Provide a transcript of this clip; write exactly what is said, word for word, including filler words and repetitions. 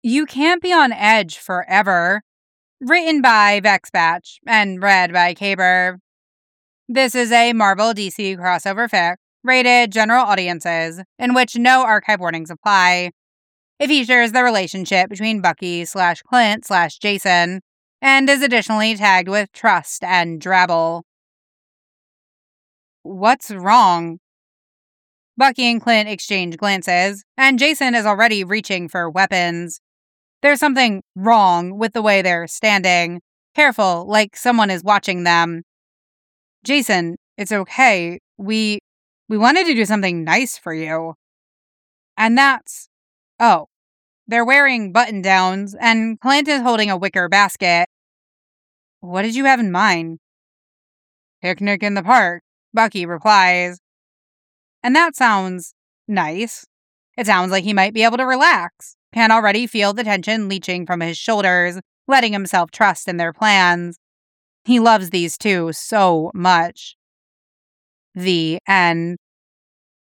You Can't Be on Edge Forever. Written by Vex Batch and read by Caber. This is a Marvel D C crossover fic, rated general audiences, in which no archive warnings apply. It features the relationship between Bucky slash Clint slash Jason, and is additionally tagged with trust and drabble. What's wrong? Bucky and Clint exchange glances, and Jason is already reaching for weapons. There's something wrong with the way they're standing, careful, like someone is watching them. Jason, it's okay. We we wanted to do something nice for you. And that's... Oh, they're wearing button-downs, and Clint is holding a wicker basket. What did you have in mind? Picnic in the park, Bucky replies. And that sounds nice. It sounds like he might be able to relax. Can already feel the tension leaching from his shoulders, letting himself trust in their plans. He loves these two so much. The end.